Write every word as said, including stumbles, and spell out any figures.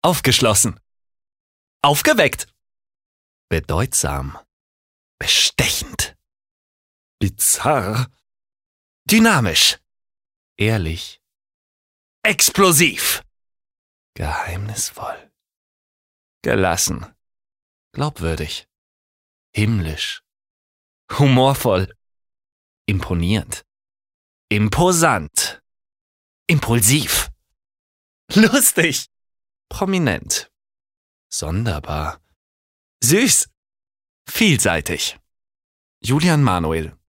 Aufgeschlossen. Aufgeweckt. Bedeutsam. Bestechend. Bizarr. Dynamisch. Ehrlich. Explosiv. Geheimnisvoll. Gelassen. Glaubwürdig. Himmlisch. Humorvoll. Imponierend. Imposant. Impulsiv. Lustig. Prominent. Sonderbar. Süß. Vielseitig. Julian Manuel.